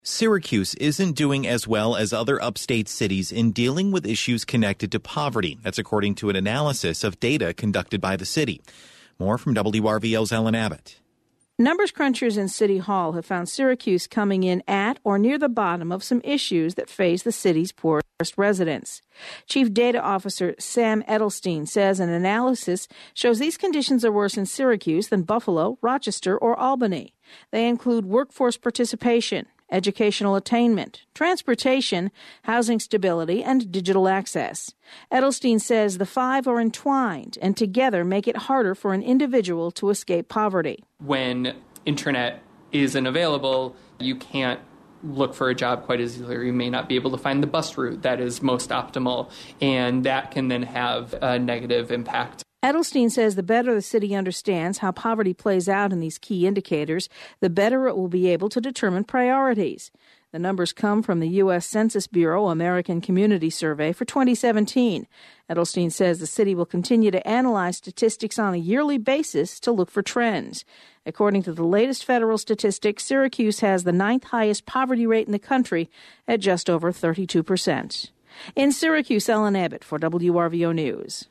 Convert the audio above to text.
Syracuse isn't doing as well as other upstate cities in dealing with issues connected to poverty. That's according to an analysis of data conducted by the city. More from WRVL's Ellen Abbott. Numbers crunchers in City Hall have found Syracuse coming in at or near the bottom of some issues that face the city's poorest residents. Chief Data Officer Sam Edelstein says an analysis shows these conditions are worse in Syracuse than Buffalo, Rochester, or Albany. They include workforce participation, educational attainment, transportation, housing stability, and digital access. Edelstein says the five are entwined and together make it harder for an individual to escape poverty. When internet isn't available, you can't look for a job quite as easily, or you may not be able to find the bus route that is most optimal, and that can then have a negative impact. Edelstein says the better the city understands how poverty plays out in these key indicators, the better it will be able to determine priorities. The numbers come from the U.S. Census Bureau American Community Survey for 2017. Edelstein says the city will continue to analyze statistics on a yearly basis to look for trends. According to the latest federal statistics, Syracuse has the 9th highest poverty rate in the country at just over 32%. In Syracuse, Ellen Abbott for WRVO News.